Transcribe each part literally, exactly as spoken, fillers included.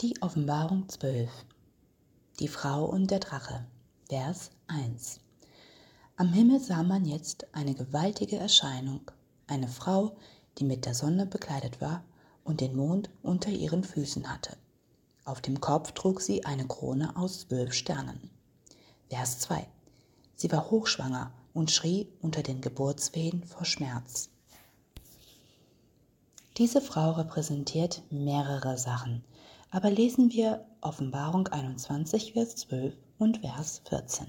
Die Offenbarung zwölf. Die Frau und der Drache. Vers eins. Am Himmel sah man jetzt eine gewaltige Erscheinung, eine Frau, die mit der Sonne bekleidet war und den Mond unter ihren Füßen hatte. Auf dem Kopf trug sie eine Krone aus zwölf Sternen. Vers zwei. Sie war hochschwanger und schrie unter den Geburtswehen vor Schmerz. Diese Frau repräsentiert mehrere Sachen, aber lesen wir Offenbarung einundzwanzig, Vers zwölf und Vers vierzehn.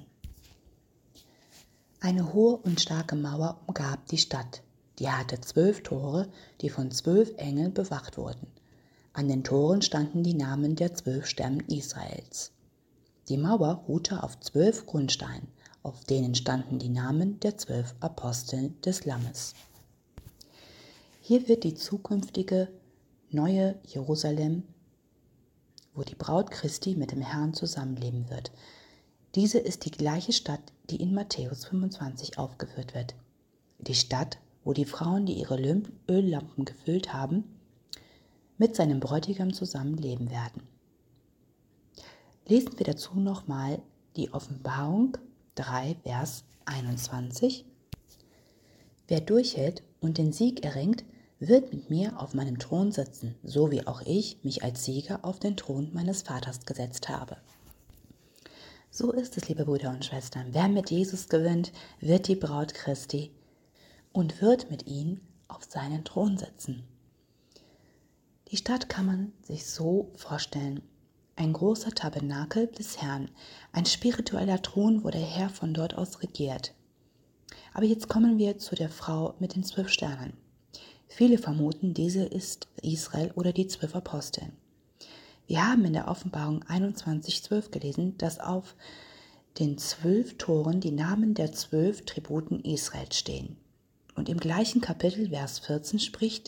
Eine hohe und starke Mauer umgab die Stadt. Die hatte zwölf Tore, die von zwölf Engeln bewacht wurden. An den Toren standen die Namen der zwölf Stämme Israels. Die Mauer ruhte auf zwölf Grundsteinen, auf denen standen die Namen der zwölf Apostel des Lammes. Hier wird die zukünftige neue Jerusalem, wo die Braut Christi mit dem Herrn zusammenleben wird. Diese ist die gleiche Stadt, die in Matthäus fünfundzwanzig aufgeführt wird. Die Stadt, wo die Frauen, die ihre Öllampen gefüllt haben, mit seinem Bräutigam zusammenleben werden. Lesen wir dazu nochmal die Offenbarung drei, Vers einundzwanzig. Wer durchhält und den Sieg erringt, wird mit mir auf meinem Thron sitzen, so wie auch ich mich als Sieger auf den Thron meines Vaters gesetzt habe. So ist es, liebe Brüder und Schwestern. Wer mit Jesus gewinnt, wird die Braut Christi und wird mit ihm auf seinen Thron sitzen. Die Stadt kann man sich so vorstellen. Ein großer Tabernakel des Herrn, ein spiritueller Thron, wo der Herr von dort aus regiert. Aber jetzt kommen wir zu der Frau mit den zwölf Sternen. Viele vermuten, diese ist Israel oder die zwölf Apostel. Wir haben in der Offenbarung einundzwanzig, zwölf gelesen, dass auf den zwölf Toren die Namen der zwölf Tributen Israels stehen. Und im gleichen Kapitel, Vers vierzehn, spricht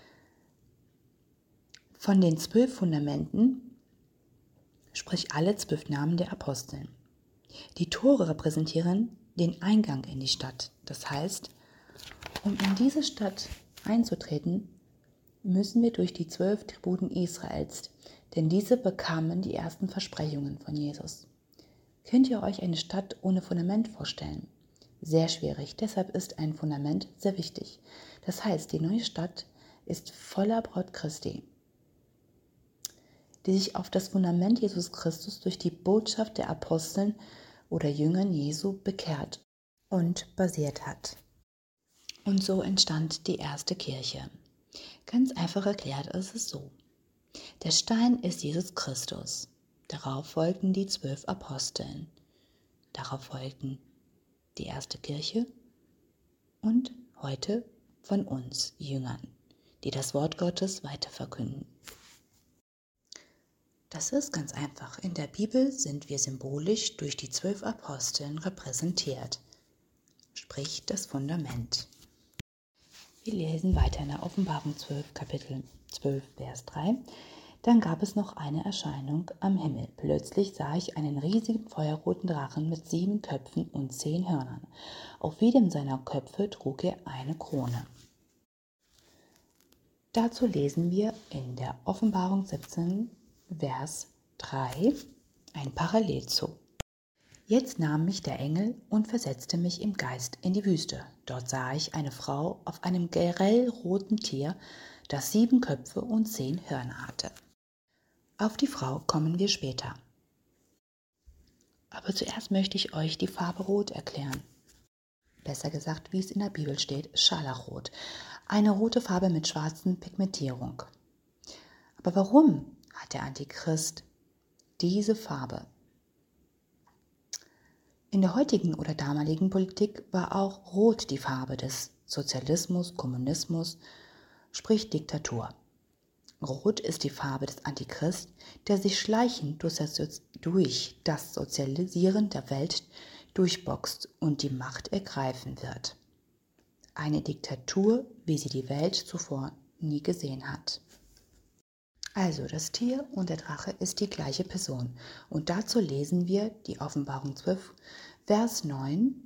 von den zwölf Fundamenten, sprich alle zwölf Namen der Apostel. Die Tore repräsentieren den Eingang in die Stadt. Das heißt, um in diese Stadt einzutreten, müssen wir durch die zwölf Tributen Israels, denn diese bekamen die ersten Versprechungen von Jesus. Könnt ihr euch eine Stadt ohne Fundament vorstellen? Sehr schwierig, deshalb ist ein Fundament sehr wichtig. Das heißt, die neue Stadt ist voller Braut Christi, die sich auf das Fundament Jesus Christus durch die Botschaft der Aposteln oder Jüngern Jesu bekehrt und basiert hat. Und so entstand die erste Kirche. Ganz einfach erklärt ist es so. Der Stein ist Jesus Christus. Darauf folgten die zwölf Aposteln. Darauf folgten die erste Kirche und heute von uns Jüngern, die das Wort Gottes weiterverkünden. Das ist ganz einfach. In der Bibel sind wir symbolisch durch die zwölf Aposteln repräsentiert, sprich das Fundament. Wir lesen weiter in der Offenbarung zwölf, Kapitel zwölf, Vers drei. Dann gab es noch eine Erscheinung am Himmel. Plötzlich sah ich einen riesigen feuerroten Drachen mit sieben Köpfen und zehn Hörnern. Auf jedem seiner Köpfe trug er eine Krone. Dazu lesen wir in der Offenbarung siebzehn, Vers drei ein Parallelzug. Jetzt nahm mich der Engel und versetzte mich im Geist in die Wüste. Dort sah ich eine Frau auf einem grellroten Tier, das sieben Köpfe und zehn Hörner hatte. Auf die Frau kommen wir später. Aber zuerst möchte ich euch die Farbe Rot erklären. Besser gesagt, wie es in der Bibel steht, Scharlachrot. Eine rote Farbe mit schwarzen Pigmentierung. Aber warum hat der Antichrist diese Farbe? In der heutigen oder damaligen Politik war auch Rot die Farbe des Sozialismus, Kommunismus, sprich Diktatur. Rot ist die Farbe des Antichrist, der sich schleichend durch das Sozialisieren der Welt durchboxt und die Macht ergreifen wird. Eine Diktatur, wie sie die Welt zuvor nie gesehen hat. Also das Tier und der Drache ist die gleiche Person. Und dazu lesen wir die Offenbarung zwölf, Vers neun.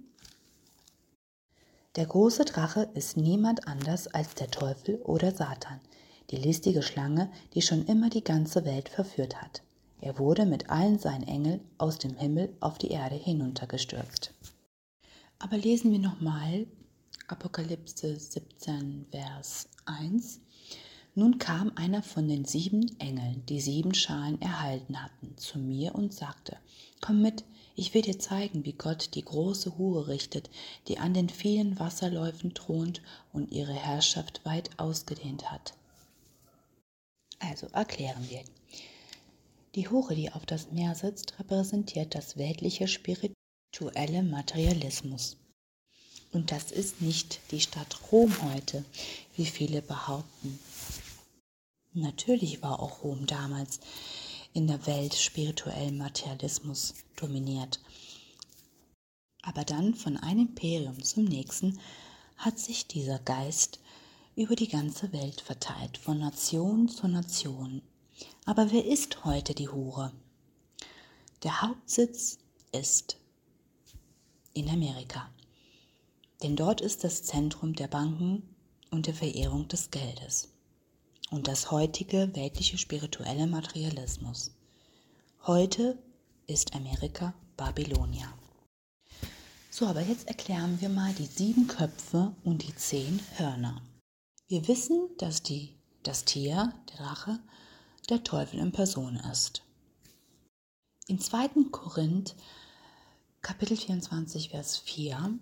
Der große Drache ist niemand anders als der Teufel oder Satan, die listige Schlange, die schon immer die ganze Welt verführt hat. Er wurde mit allen seinen Engeln aus dem Himmel auf die Erde hinuntergestürzt. Aber lesen wir nochmal Apokalypse siebzehn, Vers eins. Nun kam einer von den sieben Engeln, die sieben Schalen erhalten hatten, zu mir und sagte: Komm mit, ich will dir zeigen, wie Gott die große Hure richtet, die an den vielen Wasserläufen thront und ihre Herrschaft weit ausgedehnt hat. Also erklären wir. Die Hure, die auf das Meer sitzt, repräsentiert das weltliche spirituelle Materialismus. Und das ist nicht die Stadt Rom heute, wie viele behaupten. Natürlich war auch Rom damals in der Welt spirituellen Materialismus dominiert. Aber dann von einem Imperium zum nächsten hat sich dieser Geist über die ganze Welt verteilt, von Nation zu Nation. Aber wer ist heute die Hure? Der Hauptsitz ist in Amerika. Denn dort ist das Zentrum der Banken und der Verehrung des Geldes und das heutige weltliche spirituelle Materialismus. Heute ist Amerika Babylonia. So, aber jetzt erklären wir mal die sieben Köpfe und die zehn Hörner. Wir wissen, dass die, das Tier, der Drache, der Teufel in Person ist. In zweiten Korinth, Kapitel vierundzwanzig, Vers vier,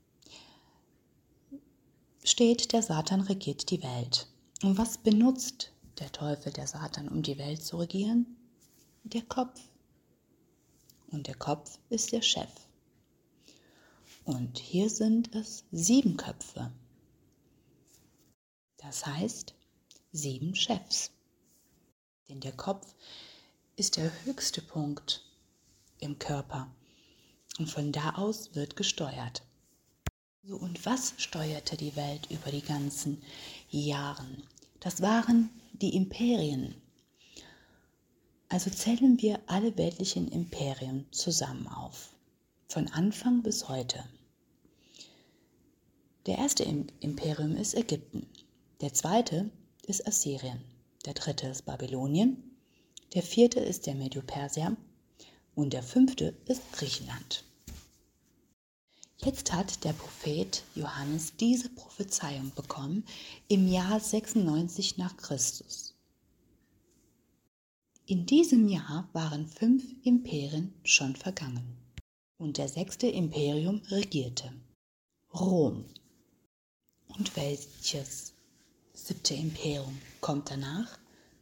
steht, der Satan regiert die Welt. Und was benutzt der Teufel, der Satan, um die Welt zu regieren? Der Kopf. Und der Kopf ist der Chef. Und hier sind es sieben Köpfe. Das heißt, sieben Chefs. Denn der Kopf ist der höchste Punkt im Körper. Und von da aus wird gesteuert. So, und was steuerte die Welt über die ganzen Jahre? Das waren die Imperien. Also zählen wir alle weltlichen Imperien zusammen auf, von Anfang bis heute. Der erste Imperium ist Ägypten, der zweite ist Assyrien, der dritte ist Babylonien, der vierte ist der Medo-Perser und der fünfte ist Griechenland. Jetzt hat der Prophet Johannes diese Prophezeiung bekommen im Jahr sechsundneunzig nach Christus. In diesem Jahr waren fünf Imperien schon vergangen und der sechste Imperium regierte, Rom. Und welches siebte Imperium kommt danach?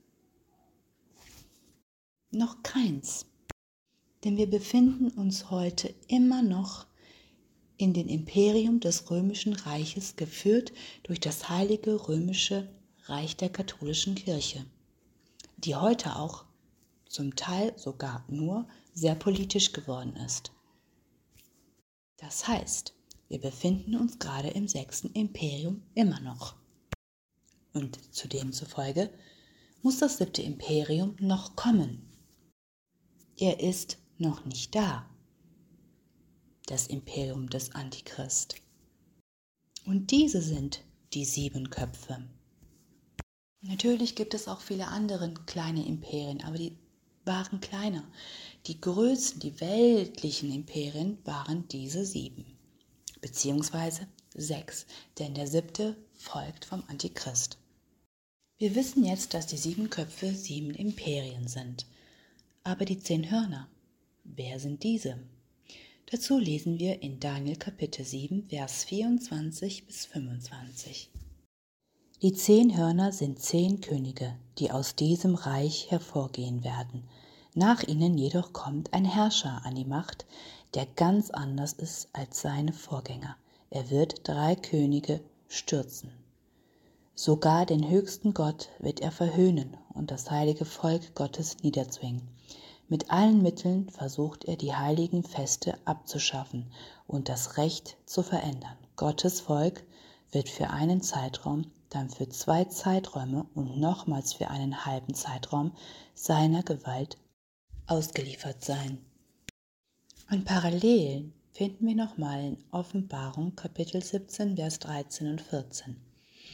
Noch keins, denn wir befinden uns heute immer noch in dem Imperium des Römischen Reiches, geführt durch das Heilige Römische Reich der katholischen Kirche, die heute auch zum Teil sogar nur sehr politisch geworden ist. Das heißt, wir befinden uns gerade im sechsten Imperium immer noch. Und zu demzufolge muss das siebte Imperium noch kommen. Er ist noch nicht da. Das Imperium des Antichrist. Und diese sind die sieben Köpfe. Natürlich gibt es auch viele andere kleine Imperien, aber die waren kleiner. Die größten, die weltlichen Imperien waren diese sieben, beziehungsweise sechs, denn der siebte folgt vom Antichrist. Wir wissen jetzt, dass die sieben Köpfe sieben Imperien sind. Aber die zehn Hörner, wer sind diese? Dazu lesen wir in Daniel Kapitel sieben, Vers vierundzwanzig bis fünfundzwanzig. Die zehn Hörner sind zehn Könige, die aus diesem Reich hervorgehen werden. Nach ihnen jedoch kommt ein Herrscher an die Macht, der ganz anders ist als seine Vorgänger. Er wird drei Könige stürzen. Sogar den höchsten Gott wird er verhöhnen und das heilige Volk Gottes niederzwingen. Mit allen Mitteln versucht er, die heiligen Feste abzuschaffen und das Recht zu verändern. Gottes Volk wird für einen Zeitraum, dann für zwei Zeiträume und nochmals für einen halben Zeitraum seiner Gewalt ausgeliefert sein. Und parallel finden wir nochmal in Offenbarung Kapitel siebzehn, Vers dreizehn und vierzehn.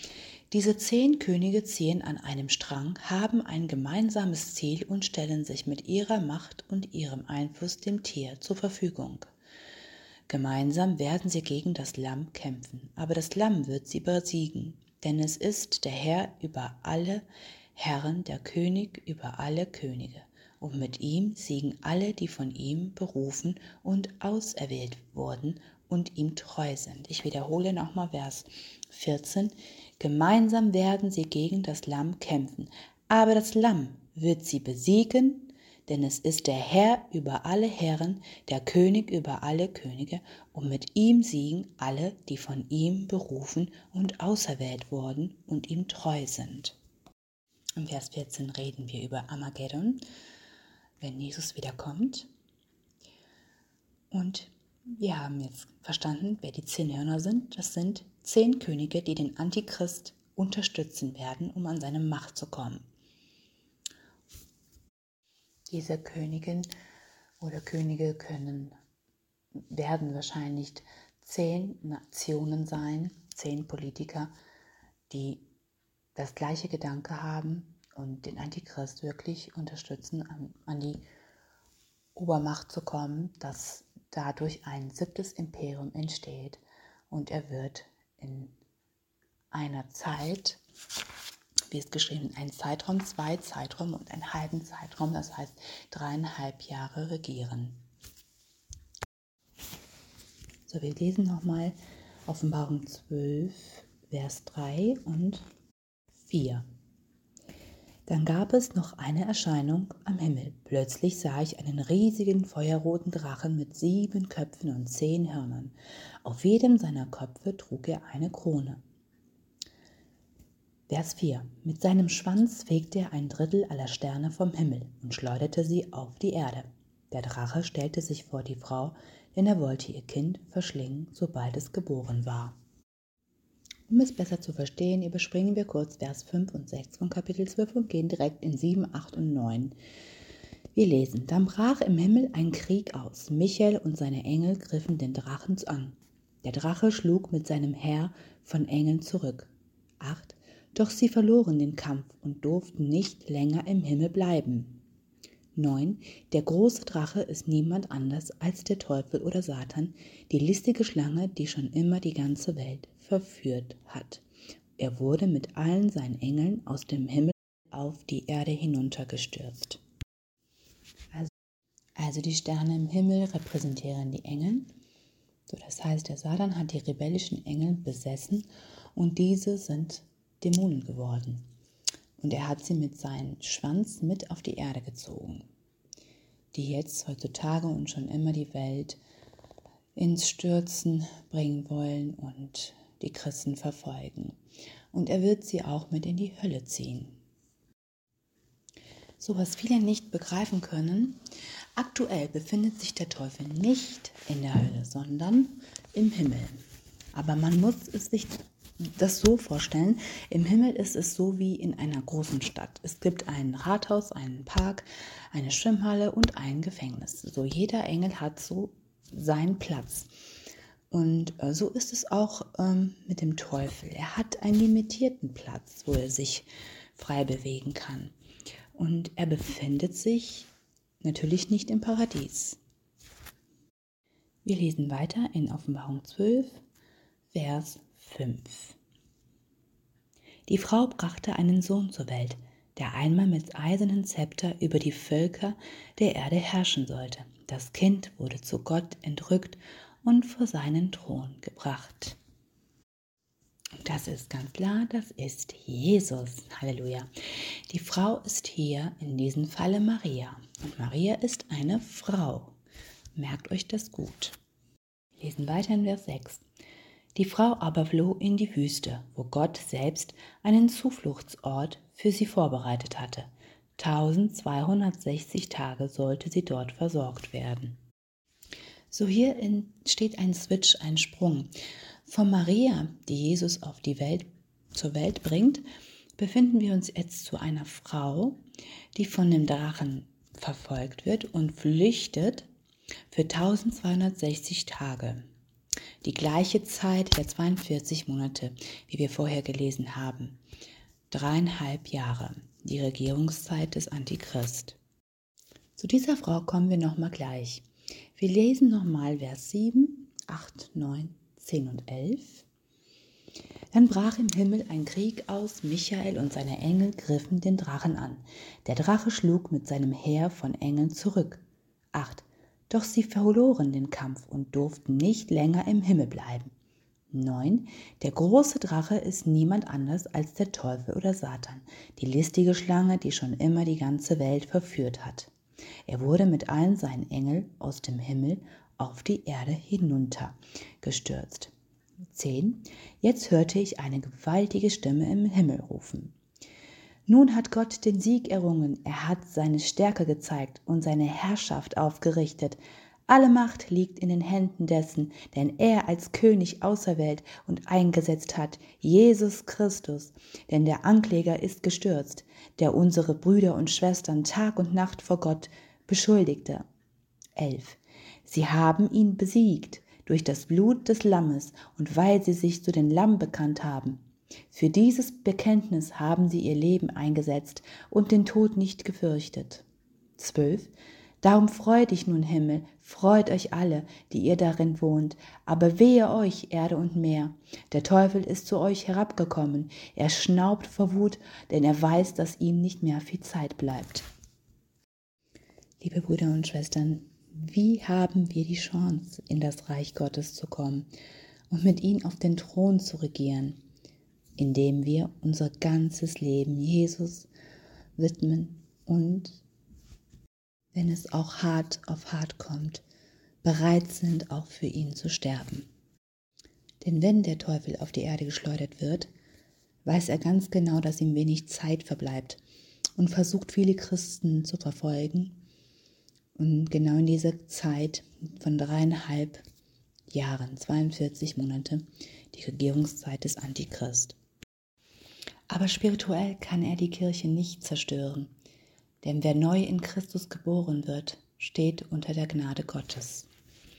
Diese zehn Könige ziehen an einem Strang, haben ein gemeinsames Ziel und stellen sich mit ihrer Macht und ihrem Einfluss dem Tier zur Verfügung. Gemeinsam werden sie gegen das Lamm kämpfen, aber das Lamm wird sie besiegen, denn es ist der Herr über alle Herren, der König über alle Könige. Und mit ihm siegen alle, die von ihm berufen und auserwählt wurden und ihm treu sind. Ich wiederhole nochmal Vers vierzehn. Gemeinsam werden sie gegen das Lamm kämpfen, aber das Lamm wird sie besiegen, denn es ist der Herr über alle Herren, der König über alle Könige, und mit ihm siegen alle, die von ihm berufen und auserwählt wurden und ihm treu sind. Im Vers vierzehn reden wir über Armageddon, wenn Jesus wiederkommt. Und wir haben jetzt verstanden, wer die zehn Hörner sind. Das sind zehn Könige, die den Antichrist unterstützen werden, um an seine Macht zu kommen. Diese Königin oder Könige können, werden wahrscheinlich zehn Nationen sein, zehn Politiker, die das gleiche Gedanke haben und den Antichrist wirklich unterstützen, an, an die Obermacht zu kommen, dass dadurch ein siebtes Imperium entsteht und er wird in einer Zeit, wie es geschrieben, ein Zeitraum, zwei Zeiträume und einen halben Zeitraum, das heißt dreieinhalb Jahre regieren. So, wir lesen nochmal Offenbarung zwölf, Vers drei und vier. Dann gab es noch eine Erscheinung am Himmel. Plötzlich sah ich einen riesigen feuerroten Drachen mit sieben Köpfen und zehn Hörnern. Auf jedem seiner Köpfe trug er eine Krone. Vers vier. Mit seinem Schwanz fegte er ein Drittel aller Sterne vom Himmel und schleuderte sie auf die Erde. Der Drache stellte sich vor die Frau, denn er wollte ihr Kind verschlingen, sobald es geboren war. Um es besser zu verstehen, überspringen wir kurz Vers fünf und sechs von Kapitel zwölf und gehen direkt in sieben, acht und neun. Wir lesen, dann brach im Himmel ein Krieg aus. Michael und seine Engel griffen den Drachen an. Der Drache schlug mit seinem Heer von Engeln zurück. acht. Doch sie verloren den Kampf und durften nicht länger im Himmel bleiben. neun. Der große Drache ist niemand anders als der Teufel oder Satan, die listige Schlange, die schon immer die ganze Welt verführt hat. Er wurde mit allen seinen Engeln aus dem Himmel auf die Erde hinuntergestürzt. Also, also die Sterne im Himmel repräsentieren die Engel. So, das heißt, der Satan hat die rebellischen Engel besessen und diese sind Dämonen geworden. Und er hat sie mit seinem Schwanz mit auf die Erde gezogen, die jetzt heutzutage und schon immer die Welt ins Stürzen bringen wollen und die Christen verfolgen. Und er wird sie auch mit in die Hölle ziehen. So, was viele nicht begreifen können, aktuell befindet sich der Teufel nicht in der Hölle, sondern im Himmel. Aber man muss es sich das so vorstellen, im Himmel ist es so wie in einer großen Stadt. Es gibt ein Rathaus, einen Park, eine Schwimmhalle und ein Gefängnis. So, jeder Engel hat so seinen Platz. Und äh, so ist es auch ähm, mit dem Teufel. Er hat einen limitierten Platz, wo er sich frei bewegen kann. Und er befindet sich natürlich nicht im Paradies. Wir lesen weiter in Offenbarung zwölf, Vers fünf. Die Frau brachte einen Sohn zur Welt, der einmal mit eisernem Zepter über die Völker der Erde herrschen sollte. Das Kind wurde zu Gott entrückt und vor seinen Thron gebracht. Und das ist ganz klar, das ist Jesus. Halleluja. Die Frau ist hier in diesem Falle Maria. Und Maria ist eine Frau. Merkt euch das gut. Wir lesen weiter in Vers sechs. Die Frau aber floh in die Wüste, wo Gott selbst einen Zufluchtsort für sie vorbereitet hatte. eintausendzweihundertsechzig Tage sollte sie dort versorgt werden. So, hier entsteht ein Switch, ein Sprung. Von Maria, die Jesus auf die Welt, zur Welt bringt, befinden wir uns jetzt zu einer Frau, die von dem Drachen verfolgt wird und flüchtet für eintausendzweihundertsechzig Tage. Die gleiche Zeit der zweiundvierzig Monate, wie wir vorher gelesen haben. Dreieinhalb Jahre, die Regierungszeit des Antichrist. Zu dieser Frau kommen wir nochmal gleich. Wir lesen nochmal Vers sieben, acht, neun, zehn und elf. Dann brach im Himmel ein Krieg aus, Michael und seine Engel griffen den Drachen an. Der Drache schlug mit seinem Heer von Engeln zurück. acht. Doch sie verloren den Kampf und durften nicht länger im Himmel bleiben. neun. Der große Drache ist niemand anders als der Teufel oder Satan, die listige Schlange, die schon immer die ganze Welt verführt hat. Er wurde mit allen seinen Engeln aus dem Himmel auf die Erde hinuntergestürzt. zehn. Jetzt hörte ich eine gewaltige Stimme im Himmel rufen. Nun hat Gott den Sieg errungen, er hat seine Stärke gezeigt und seine Herrschaft aufgerichtet. Alle Macht liegt in den Händen dessen, den er als König auserwählt und eingesetzt hat, Jesus Christus. Denn der Ankläger ist gestürzt, der unsere Brüder und Schwestern Tag und Nacht vor Gott beschuldigte. elf. Sie haben ihn besiegt durch das Blut des Lammes und weil sie sich zu den Lamm bekannt haben. Für dieses Bekenntnis haben sie ihr Leben eingesetzt und den Tod nicht gefürchtet. zwölf. Darum freut dich nun Himmel, freut euch alle, die ihr darin wohnt, aber wehe euch, Erde und Meer. Der Teufel ist zu euch herabgekommen, er schnaubt vor Wut, denn er weiß, dass ihm nicht mehr viel Zeit bleibt. Liebe Brüder und Schwestern, wie haben wir die Chance, in das Reich Gottes zu kommen und mit ihm auf den Thron zu regieren, indem wir unser ganzes Leben Jesus widmen und, wenn es auch hart auf hart kommt, bereit sind, auch für ihn zu sterben. Denn wenn der Teufel auf die Erde geschleudert wird, weiß er ganz genau, dass ihm wenig Zeit verbleibt und versucht, viele Christen zu verfolgen. Und genau in dieser Zeit von dreieinhalb Jahren, zweiundvierzig Monate, die Regierungszeit des Antichrist. Aber spirituell kann er die Kirche nicht zerstören, denn wer neu in Christus geboren wird, steht unter der Gnade Gottes.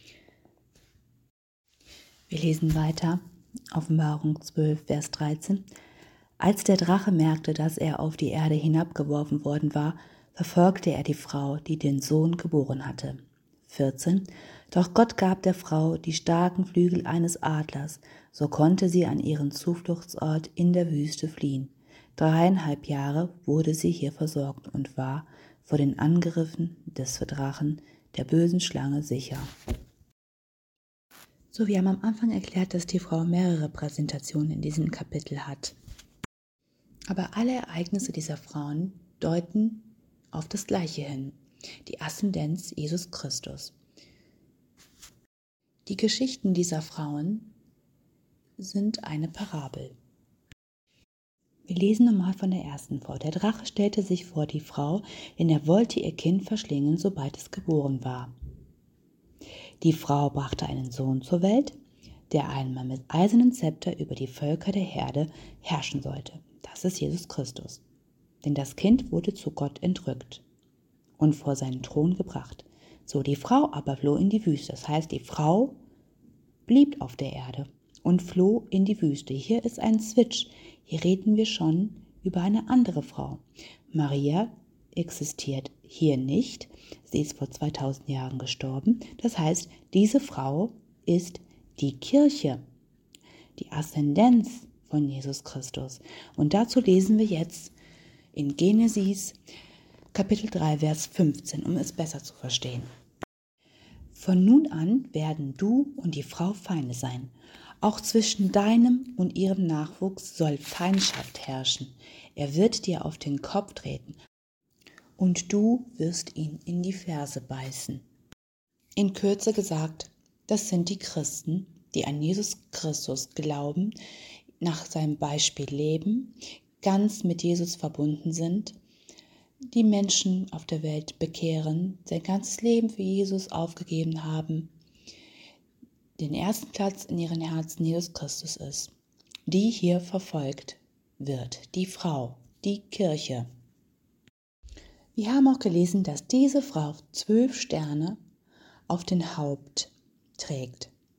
Wir lesen weiter, Offenbarung zwölf, Vers dreizehn. Als der Drache merkte, dass er auf die Erde hinabgeworfen worden war, verfolgte er die Frau, die den Sohn geboren hatte. vierzehn. Doch Gott gab der Frau die starken Flügel eines Adlers, so konnte sie an ihren Zufluchtsort in der Wüste fliehen. Dreieinhalb Jahre wurde sie hier versorgt und war vor den Angriffen des Drachen, der bösen Schlange, sicher. So, wir haben am Anfang erklärt, dass die Frau mehrere Präsentationen in diesem Kapitel hat. Aber alle Ereignisse dieser Frauen deuten auf das Gleiche hin, die Aszendenz Jesus Christus. Die Geschichten dieser Frauen sind eine Parabel. Wir lesen nochmal von der ersten vor. Der Drache stellte sich vor die Frau, denn er wollte ihr Kind verschlingen, sobald es geboren war. Die Frau brachte einen Sohn zur Welt, der einmal mit eisernem Zepter über die Völker der Erde herrschen sollte. Das ist Jesus Christus. Denn das Kind wurde zu Gott entrückt und vor seinen Thron gebracht. So, die Frau aber floh in die Wüste. Das heißt, die Frau blieb auf der Erde und floh in die Wüste. Hier ist ein Switch. Hier reden wir schon über eine andere Frau. Maria existiert hier nicht. Sie ist vor zweitausend Jahren gestorben. Das heißt, diese Frau ist die Kirche, die Aszendenz von Jesus Christus. Und dazu lesen wir jetzt in Genesis Kapitel drei, Vers fünfzehn, um es besser zu verstehen. Von nun an werden du und die Frau Feinde sein. Auch zwischen deinem und ihrem Nachwuchs soll Feindschaft herrschen. Er wird dir auf den Kopf treten und du wirst ihn in die Ferse beißen. In Kürze gesagt, das sind die Christen, die an Jesus Christus glauben, nach seinem Beispiel leben, ganz mit Jesus verbunden sind, die Menschen auf der Welt bekehren, sein ganzes Leben für Jesus aufgegeben haben, den ersten Platz in ihren Herzen Jesus Christus ist, die hier verfolgt wird, die Frau, die Kirche. Wir haben auch gelesen, dass diese Frau zwölf Sterne auf den Haupt trägt.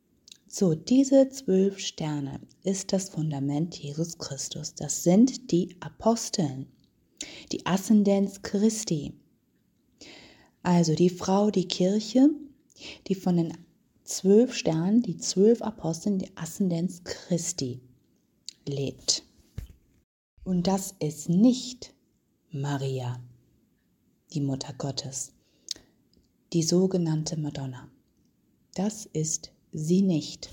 So, diese zwölf Sterne ist das Fundament Jesus Christus. Das sind die Aposteln, die Aszendenz Christi. Also die Frau, die Kirche, die von den zwölf Sternen, die zwölf Aposteln, die Aszendenz Christi lebt. Und das ist nicht Maria, die Mutter Gottes, die sogenannte Madonna. Das ist sie nicht.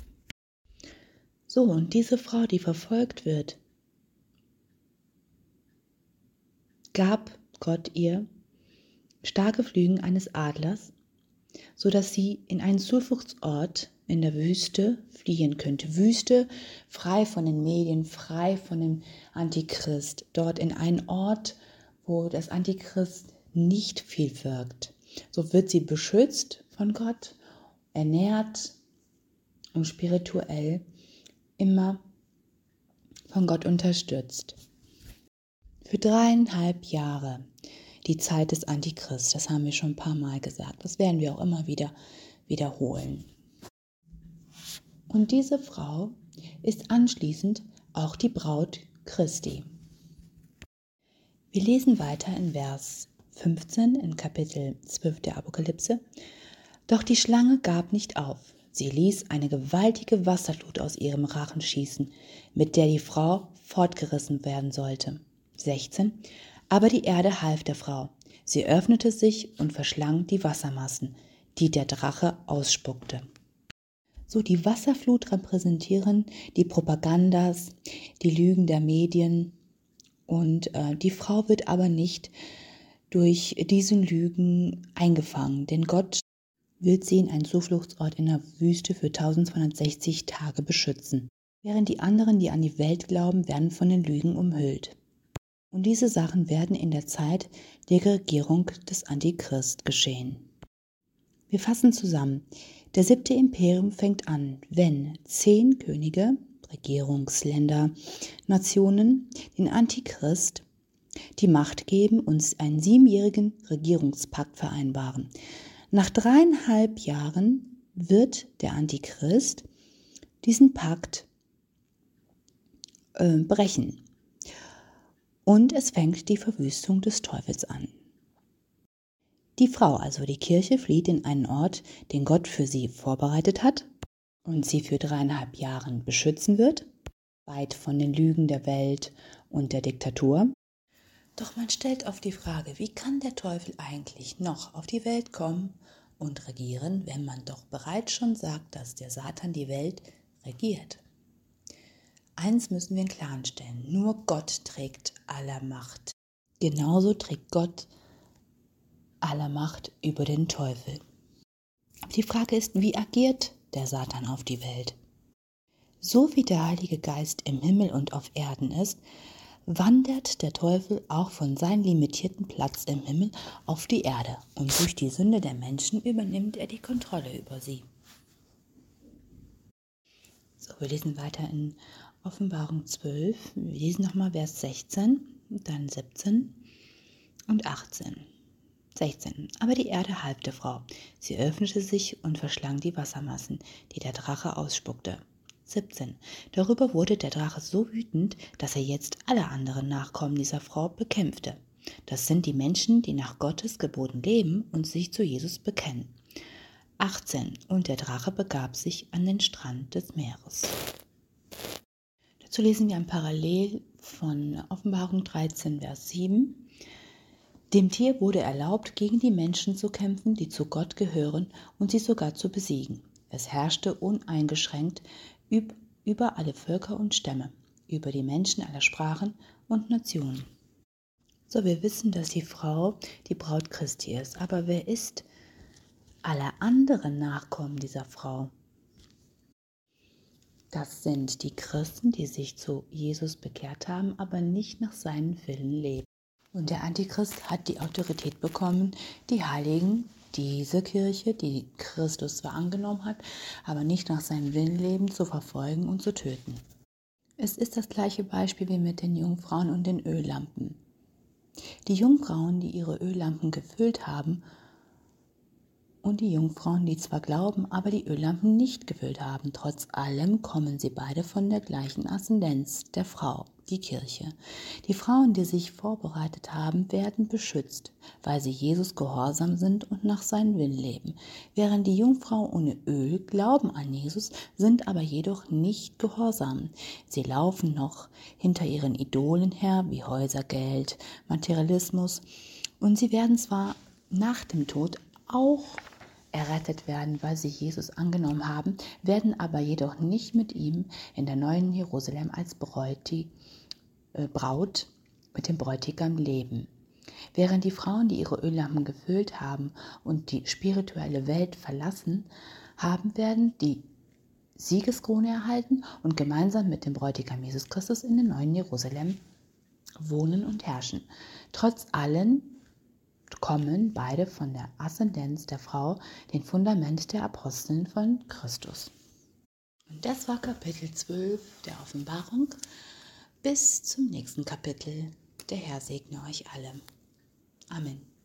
So, und diese Frau, die verfolgt wird, gab Gott ihr starke Flügel eines Adlers, sodass sie in einen Zufluchtsort in der Wüste fliehen könnte. Wüste, frei von den Medien, frei von dem Antichrist. Dort in einen Ort, wo das Antichrist nicht viel wirkt. So wird sie beschützt von Gott, ernährt und spirituell immer von Gott unterstützt. Für dreieinhalb Jahre die Zeit des Antichrist, das haben wir schon ein paar Mal gesagt, das werden wir auch immer wieder wiederholen. Und diese Frau ist anschließend auch die Braut Christi. Wir lesen weiter in Vers fünfzehn in Kapitel zwölf der Apokalypse. Doch die Schlange gab nicht auf. Sie ließ eine gewaltige Wasserflut aus ihrem Rachen schießen, mit der die Frau fortgerissen werden sollte. sechzehn. Aber die Erde half der Frau. Sie öffnete sich und verschlang die Wassermassen, die der Drache ausspuckte. So, die Wasserflut repräsentieren die Propagandas, die Lügen der Medien, und äh, die Frau wird aber nicht durch diesen Lügen eingefangen, denn Gott wird sie in einen Zufluchtsort in der Wüste für eintausendzweihundertsechzig Tage beschützen, während die anderen, die an die Welt glauben, werden von den Lügen umhüllt. Und diese Sachen werden in der Zeit der Regierung des Antichrist geschehen. Wir fassen zusammen. Der siebte Imperium fängt an, wenn zehn Könige, Regierungsländer, Nationen den Antichrist die Macht geben und einen siebenjährigen Regierungspakt vereinbaren. Nach dreieinhalb Jahren wird der Antichrist diesen Pakt äh, brechen. Und es fängt die Verwüstung des Teufels an. Die Frau, also die Kirche, flieht in einen Ort, den Gott für sie vorbereitet hat und sie für dreieinhalb Jahre beschützen wird, weit von den Lügen der Welt und der Diktatur. Doch man stellt oft die Frage, wie kann der Teufel eigentlich noch auf die Welt kommen und regieren, wenn man doch bereits schon sagt, dass der Satan die Welt regiert? Eins müssen wir in Klaren stellen, nur Gott trägt aller Macht. Genauso trägt Gott aller Macht über den Teufel. Aber die Frage ist, wie agiert der Satan auf die Welt? So wie der Heilige Geist im Himmel und auf Erden ist, wandert der Teufel auch von seinem limitierten Platz im Himmel auf die Erde. Und durch die Sünde der Menschen übernimmt er die Kontrolle über sie. So, wir lesen weiter in Offenbarung zwölf. Wir lesen nochmal Vers sechzehn, dann siebzehn und achtzehn. sechzehn. Aber die Erde half der Frau. Sie öffnete sich und verschlang die Wassermassen, die der Drache ausspuckte. siebzehn. Darüber wurde der Drache so wütend, dass er jetzt alle anderen Nachkommen dieser Frau bekämpfte. Das sind die Menschen, die nach Gottes Geboten leben und sich zu Jesus bekennen. achtzehn. Und der Drache begab sich an den Strand des Meeres. Dazu lesen wir ein Parallel von Offenbarung dreizehn, Vers sieben. Dem Tier wurde erlaubt, gegen die Menschen zu kämpfen, die zu Gott gehören, und sie sogar zu besiegen. Es herrschte uneingeschränkt über alle Völker und Stämme, über die Menschen aller Sprachen und Nationen. So, wir wissen, dass die Frau die Braut Christi ist, aber wer ist alle anderen Nachkommen dieser Frau? Das sind die Christen, die sich zu Jesus bekehrt haben, aber nicht nach seinen Willen leben. Und der Antichrist hat die Autorität bekommen, die Heiligen, diese Kirche, die Christus zwar angenommen hat, aber nicht nach seinem Willen leben, zu verfolgen und zu töten. Es ist das gleiche Beispiel wie mit den Jungfrauen und den und die Jungfrauen, die zwar glauben, aber die Öllampen nicht gefüllt haben. Trotz allem kommen sie beide von der gleichen Aszendenz, der Frau, die Kirche. Die Frauen, die sich vorbereitet haben, werden beschützt, weil sie Jesus gehorsam sind und nach seinem Willen leben. Während die Jungfrauen ohne Öl glauben an Jesus, sind aber jedoch nicht gehorsam. Sie laufen noch hinter ihren Idolen her, wie Häuser, Geld, Materialismus, und sie werden zwar nach dem Tod auch errettet werden, weil sie Jesus angenommen haben, werden aber jedoch nicht mit ihm in der neuen Jerusalem als Bräuti, äh, Braut mit dem Bräutigam leben. Während die Frauen, die ihre Öllampen gefüllt haben und die spirituelle Welt verlassen haben, werden die Siegeskrone erhalten und gemeinsam mit dem Bräutigam Jesus Christus in dem neuen Jerusalem wohnen und herrschen. Trotz allem kommen beide von der Aszendenz der Frau, dem Fundament der Aposteln von Christus. Und das war Kapitel zwölf der Offenbarung. Bis zum nächsten Kapitel. Der Herr segne euch alle. Amen.